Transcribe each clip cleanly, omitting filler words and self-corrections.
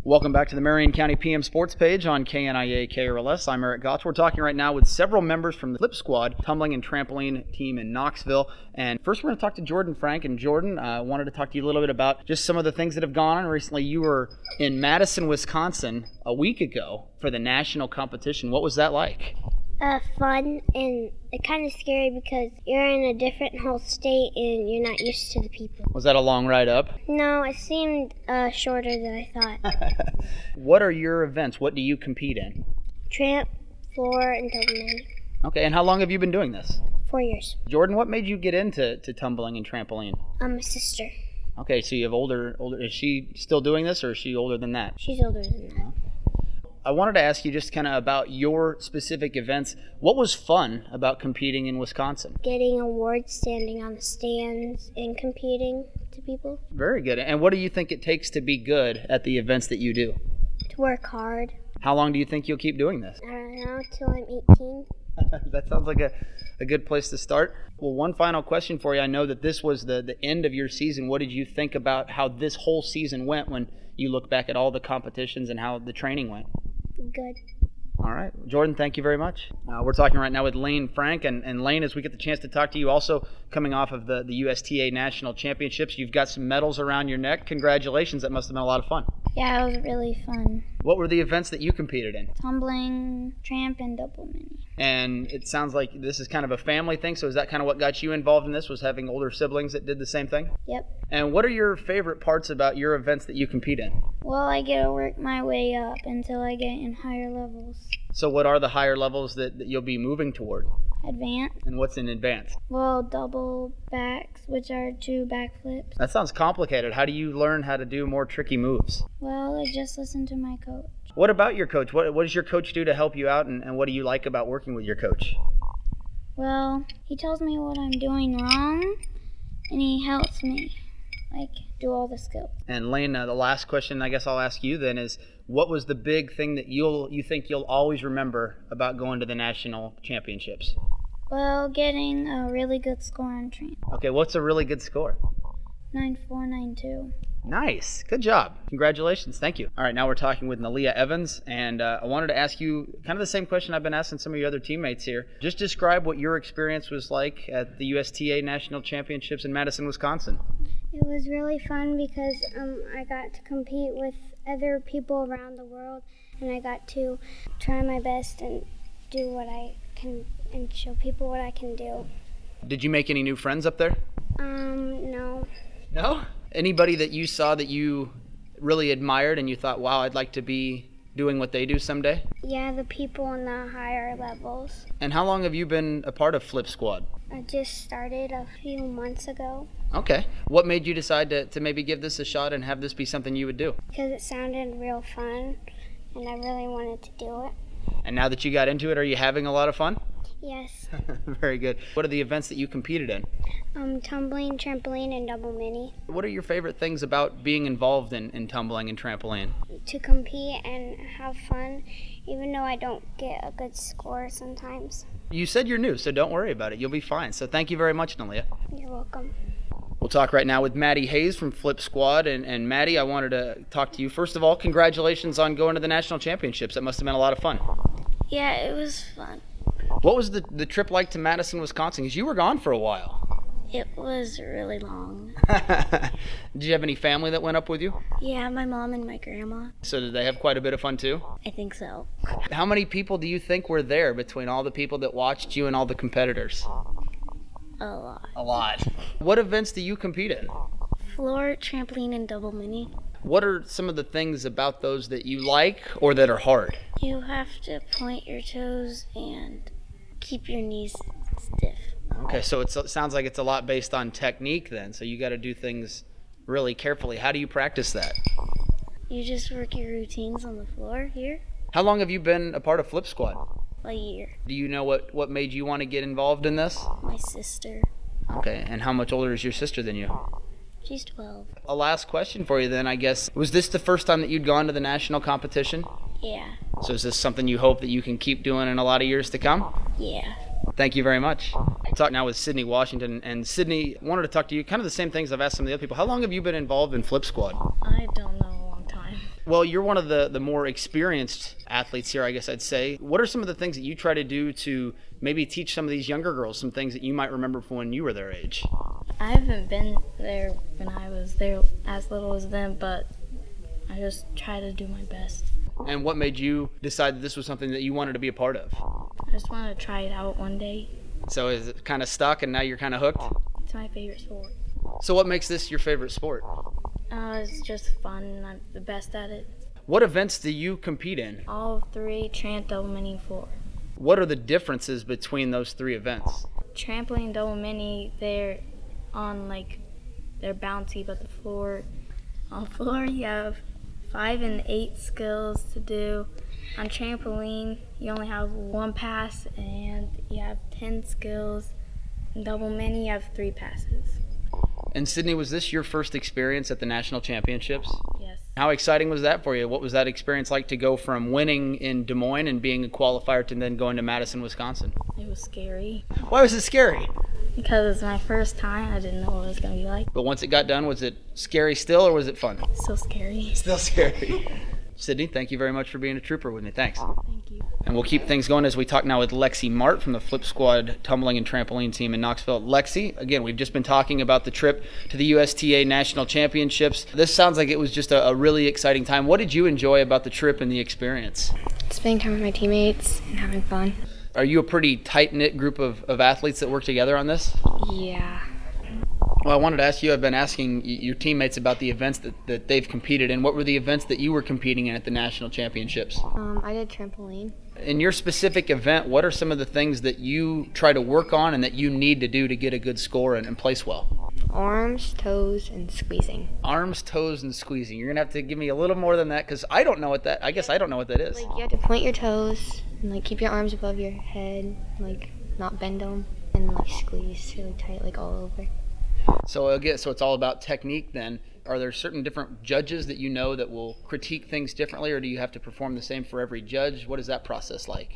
Welcome back to the Marion County PM Sports page on KNIA KRLS. I'm Eric Gotch. We're talking right now with several members from the Flip Squad tumbling and trampoline team in Knoxville. And first we're going to talk to Jordan Frank. And Jordan, I wanted to talk to you a little bit about just some of the things that have gone on recently. You were in Madison, Wisconsin a week ago for the national competition. What was that like? Fun and kind of scary because you're in a different whole state and you're not used to the people. Was that a long ride up? No, it seemed shorter than I thought. What are your events? What do you compete in? Tramp, floor, and tumbling. Okay, and how long have you been doing this? 4 years. Jordan, what made you get into tumbling and trampoline? My sister. Okay, so you have older. Is she still doing this or is she older than that? She's older than that. I wanted to ask you just kind of about your specific events. What was fun about competing in Wisconsin? Getting awards, standing on the stands, and competing to people. Very good. And what do you think it takes to be good at the events that you do? To work hard. How long do you think you'll keep doing this? I don't know, till I'm 18. That sounds like a good place to start. Well, one final question for you. I know that this was the end of your season. What did you think about how this whole season went when you look back at all the competitions and how the training went? Good. All right. Jordan, thank you very much. We're talking right now with Lane Frank. And Lane, as we get the chance to talk to you, also coming off of the USTA National Championships, you've got some medals around your neck. Congratulations. That must have been a lot of fun. Yeah, it was really fun. What were the events that you competed in? Tumbling, tramp, and double mini. And it sounds like this is kind of a family thing, so is that kind of what got you involved in this, was having older siblings that did the same thing? Yep. And what are your favorite parts about your events that you compete in? Well, I get to work my way up until I get in higher levels. So what are the higher levels that you'll be moving toward? Advanced. And what's in advanced? Well, double backs, which are 2 backflips. That sounds complicated. How do you learn how to do more tricky moves? Well, I just listen to my coach. What about your coach? What does your coach do to help you out, and what do you like about working with your coach? Well, he tells me what I'm doing wrong, and he helps me, do all the skills. And Lane, the last question I guess I'll ask you then is, what was the big thing that you think you'll always remember about going to the national championships? Well, getting a really good score on tramp. Okay, what's a really good score? 9492. Nice. Good job. Congratulations. Thank you. All right, now we're talking with Nalia Evans, and I wanted to ask you kind of the same question I've been asking some of your other teammates here. Just describe what your experience was like at the USTA National Championships in Madison, Wisconsin. It was really fun because I got to compete with other people around the world, and I got to try my best and do what I can and show people what I can do. Did you make any new friends up there? No. No? Anybody that you saw that you really admired and you thought, wow, I'd like to be doing what they do someday? Yeah, the people in the higher levels. And how long have you been a part of Flip Squad? I just started a few months ago. Okay. What made you decide to maybe give this a shot and have this be something you would do? Because it sounded real fun, and I really wanted to do it. And now that you got into it, are you having a lot of fun? Yes. Very good. What are the events that you competed in? Tumbling, trampoline, and double mini. What are your favorite things about being involved in tumbling and trampoline? To compete and have fun, even though I don't get a good score sometimes. You said you're new, so don't worry about it. You'll be fine. So thank you very much, Nalia. You're welcome. We'll talk right now with Maddie Hayes from Flip Squad. And Maddie, I wanted to talk to you. First of all, congratulations on going to the national championships. That must have been a lot of fun. Yeah, it was fun. What was the trip like to Madison, Wisconsin? Because you were gone for a while. It was really long. Did you have any family that went up with you? Yeah, my mom and my grandma. So did they have quite a bit of fun too? I think so. How many people do you think were there between all the people that watched you and all the competitors? A lot. A lot. What events do you compete in? Floor, trampoline, and double mini. What are some of the things about those that you like or that are hard? You have to point your toes and keep your knees stiff. Okay, so it sounds like it's a lot based on technique then, so you got to do things really carefully. How do you practice that? You just work your routines on the floor here. How long have you been a part of Flip Squad? A year. Do you know what made you want to get involved in this? My sister. Okay, and how much older is your sister than you? She's 12. A last question for you then, I guess. Was this the first time that you'd gone to the national competition? Yeah. So is this something you hope that you can keep doing in a lot of years to come? Yeah. Thank you very much. I'll talk now with Sydney Washington. And Sydney, wanted to talk to you, kind of the same things I've asked some of the other people. How long have you been involved in Flip Squad? I don't know, a long time. Well, you're one of the more experienced athletes here, I guess I'd say. What are some of the things that you try to do to maybe teach some of these younger girls some things that you might remember from when you were their age? I haven't been there when I was there as little as them, but I just try to do my best. And what made you decide that this was something that you wanted to be a part of? I just want to try it out one day. So is it kind of stuck and now you're kind of hooked? It's my favorite sport. So what makes this your favorite sport? It's just fun and I'm the best at it. What events do you compete in? All three, tramp, double mini, floor. What are the differences between those three events? Trampoline, double mini, they're bouncy, but on floor you have 5 and 8 skills to do. On trampoline, you only have 1 pass and you have 10 skills. In double mini, you have 3 passes. And Sydney, was this your first experience at the national championships? Yes. How exciting was that for you? What was that experience like to go from winning in Des Moines and being a qualifier to then going to Madison, Wisconsin? It was scary. Why was it scary? Because it was my first time, I didn't know what it was going to be like. But once it got done, was it scary still or was it fun? Still scary. Still scary. Sydney, thank you very much for being a trooper with me. Thanks. Thank you. And we'll keep things going as we talk now with Lexi Mart from the Flip Squad tumbling and trampoline team in Knoxville. Lexi, again, we've just been talking about the trip to the USTA National Championships. This sounds like it was just a really exciting time. What did you enjoy about the trip and the experience? Spending time with my teammates and having fun. Are you a pretty tight-knit group of athletes that work together on this? Yeah. Well, I wanted to ask you, I've been asking your teammates about the events that they've competed in. What were the events that you were competing in at the national championships? I did trampoline. In your specific event, what are some of the things that you try to work on and that you need to do to get a good score and place well? Arms, toes, and squeezing. Arms, toes, and squeezing. You're going to have to give me a little more than that because I don't know what that is. Like, you have to point your toes and keep your arms above your head, not bend them, and squeeze really tight, all over. So it's all about technique then. Are there certain different judges that you know that will critique things differently, or do you have to perform the same for every judge? What is that process like?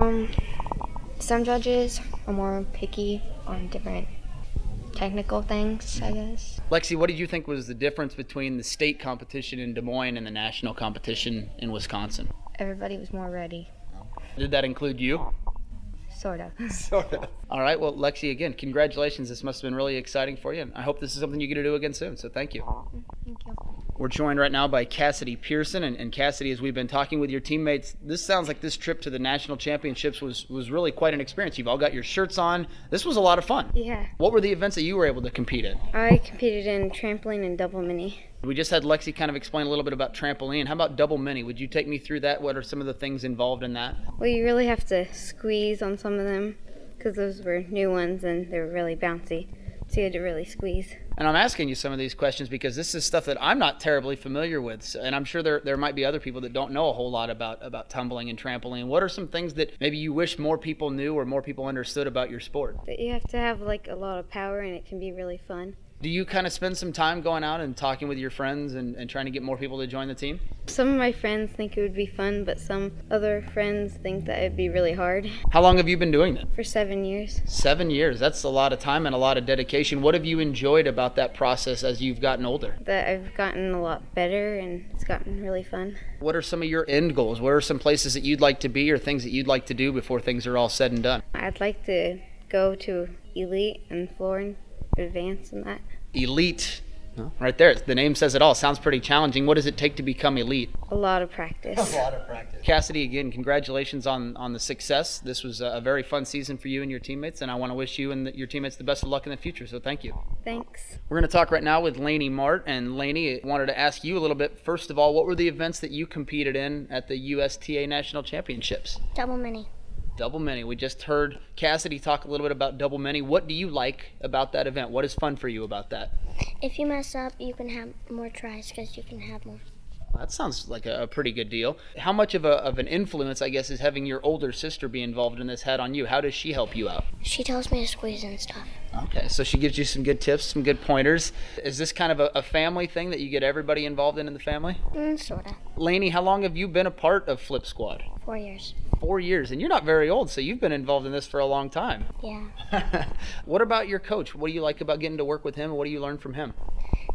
Some judges are more picky on different technical things, I guess. Lexi, what did you think was the difference between the state competition in Des Moines and the national competition in Wisconsin? Everybody was more ready. Did that include you? Sort of. Sort of. All right. Well, Lexi, again, congratulations. This must have been really exciting for you, and I hope this is something you get to do again soon. So thank you. Thank you. We're joined right now by Cassidy Pearson. And Cassidy, as we've been talking with your teammates, this sounds like this trip to the national championships was really quite an experience. You've all got your shirts on. This was a lot of fun. Yeah. What were the events that you were able to compete in? I competed in trampoline and double mini. We just had Lexi kind of explain a little bit about trampoline. How about double mini? Would you take me through that? What are some of the things involved in that? Well, you really have to squeeze on some of them because those were new ones and they were really bouncy. So you had to really squeeze. And I'm asking you some of these questions because this is stuff that I'm not terribly familiar with. And I'm sure there might be other people that don't know a whole lot about tumbling and trampoline. What are some things that maybe you wish more people knew or more people understood about your sport? That you have to have a lot of power and it can be really fun. Do you kind of spend some time going out and talking with your friends and trying to get more people to join the team? Some of my friends think it would be fun, but some other friends think that it'd be really hard. How long have you been doing that? For 7 years. 7 years. That's a lot of time and a lot of dedication. What have you enjoyed about that process as you've gotten older? That I've gotten a lot better and it's gotten really fun. What are some of your end goals? What are some places that you'd like to be or things that you'd like to do before things are all said and done? I'd like to go to elite and floor and advance in that. Elite. Right there. The name says it all. Sounds pretty challenging. What does it take to become elite? A lot of practice. A lot of practice. Cassidy, again, congratulations on the success. This was a very fun season for you and your teammates, and I want to wish you and your teammates the best of luck in the future, so thank you. Thanks. We're going to talk right now with Lainey Mart, and Lainey, I wanted to ask you a little bit. First of all, what were the events that you competed in at the USTA National Championships? Double mini. Double mini. We just heard Cassidy talk a little bit about double mini. What do you like about that event? What is fun for you about that? If you mess up, you can have more tries because you can have more. That sounds like a pretty good deal. How much of an influence, I guess, is having your older sister be involved in this had on you? How does she help you out? She tells me to squeeze and stuff. Okay, so she gives you some good tips, some good pointers. Is this kind of a family thing that you get everybody involved in the family? Sort of. Lainey, how long have you been a part of Flip Squad? 4 years. 4 years, and you're not very old, so you've been involved in this for a long time. Yeah. What about your coach? What do you like about getting to work with him? What do you learn from him?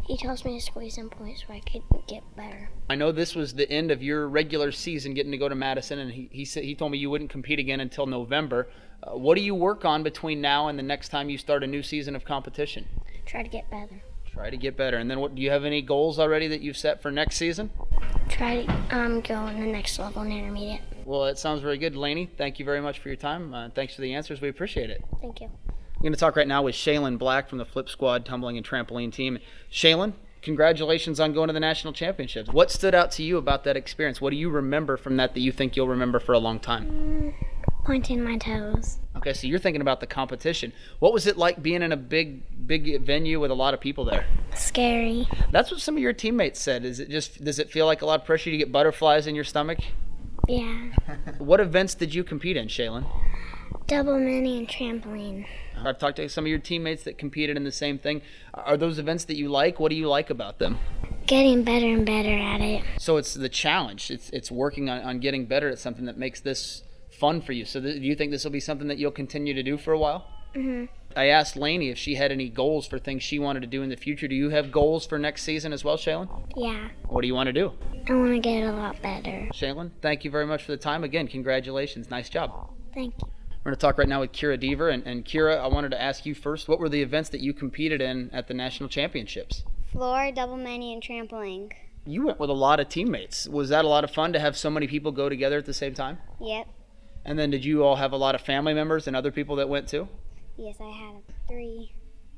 He tells me to squeeze some points so I could get better. I know this was the end of your regular season getting to go to Madison, and he told me you wouldn't compete again until November. What do you work on between now and the next time you start a new season of competition? Try to get better. Try to get better. And then do you have any goals already that you've set for next season? Try to go in the next level in intermediate. Well, that sounds very good, Lainey. Thank you very much for your time. Thanks for the answers. We appreciate it. Thank you. I'm going to talk right now with Shaylin Black from the Flip Squad tumbling and trampoline team. Shaylin, congratulations on going to the national championships. What stood out to you about that experience? What do you remember from that you think you'll remember for a long time? Pointing my toes. Okay, so you're thinking about the competition. What was it like being in a big venue with a lot of people there? Scary. That's what some of your teammates said. Does it feel like a lot of pressure? You get butterflies in your stomach? Yeah. What events did you compete in, Shaylin? Double mini and trampoline. I've talked to some of your teammates that competed in the same thing. Are those events that you like? What do you like about them? Getting better and better at it. So it's the challenge. It's working on getting better at something that makes this fun for you. So do you think this will be something that you'll continue to do for a while? Mm-hmm. I asked Lainey if she had any goals for things she wanted to do in the future. Do you have goals for next season as well, Shaylin? Yeah. What do you want to do? I want to get a lot better. Shaylin, thank you very much for the time. Again, congratulations. Nice job. Thank you. We're going to talk right now with Kira Deaver. And Kira, I wanted to ask you first, what were the events that you competed in at the national championships? Floor, double mini, and trampoline. You went with a lot of teammates. Was that a lot of fun to have so many people go together at the same time? Yep. And then did you all have a lot of family members and other people that went too? Yes, I had 3.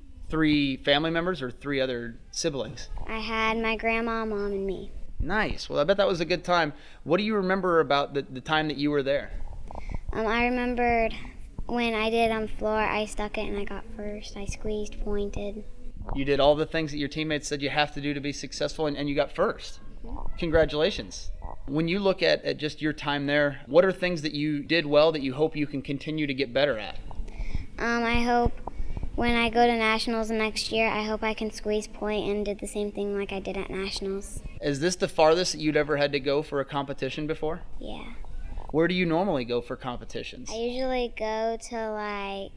3 family members or 3 other siblings? I had my grandma, mom, and me. Nice. Well, I bet that was a good time. What do you remember about the time that you were there? I remembered when I did on floor, I stuck it and I got first. I squeezed, pointed. You did all the things that your teammates said you have to do to be successful, and you got first. Congratulations. When you look at just your time there, what are things that you did well that you hope you can continue to get better at? I hope when I go to nationals next year, I hope I can squeeze, point, and did the same thing like I did at nationals. Is this the farthest that you'd ever had to go for a competition before? Yeah. Where do you normally go for competitions? I usually go to like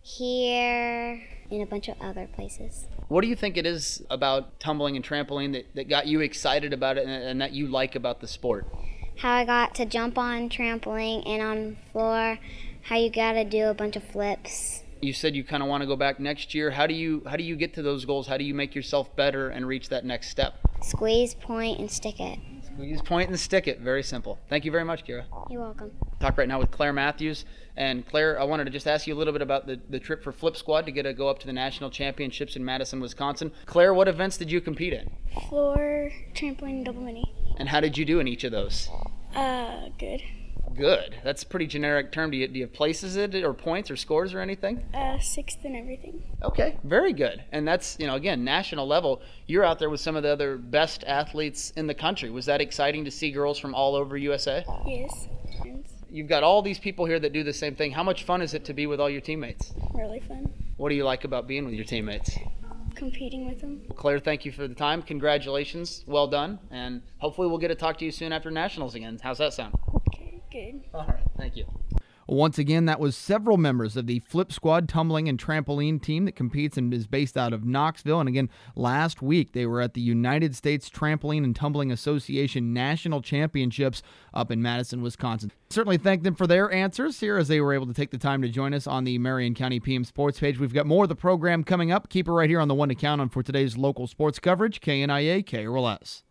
here and a bunch of other places. What do you think it is about tumbling and trampoline that got you excited about it and that you like about the sport? How I got to jump on trampoline and on floor, how you got to do a bunch of flips. You said you kind of want to go back next year. How do you get to those goals? How do you make yourself better and reach that next step? Squeeze, point, and stick it. Squeeze, point, and stick it. Very simple. Thank you very much, Kira. You're welcome. Talk right now with Claire Matthews. And Claire, I wanted to just ask you a little bit about the trip for Flip Squad to go up to the national championships in Madison, Wisconsin. Claire, what events did you compete in? Floor, trampoline, double mini. And how did you do in each of those? Good. Good. That's a pretty generic term. Do you have places in it or points or scores or anything? 6th and everything. Okay, very good. And that's, again, national level. You're out there with some of the other best athletes in the country. Was that exciting to see girls from all over USA? Yes. You've got all these people here that do the same thing. How much fun is it to be with all your teammates? Really fun. What do you like about being with your teammates? Competing with them. Claire, thank you for the time. Congratulations. Well done. And hopefully we'll get to talk to you soon after nationals again. How's that sound? Okay, good. All right. Thank you. Once again, that was several members of the Flip Squad tumbling and trampoline team that competes and is based out of Knoxville. And again, last week they were at the United States Trampoline and Tumbling Association National Championships up in Madison, Wisconsin. Certainly thank them for their answers here as they were able to take the time to join us on the Marion County PM Sports page. We've got more of the program coming up. Keep it right here on the one to count on for today's local sports coverage, KNIA KRLS.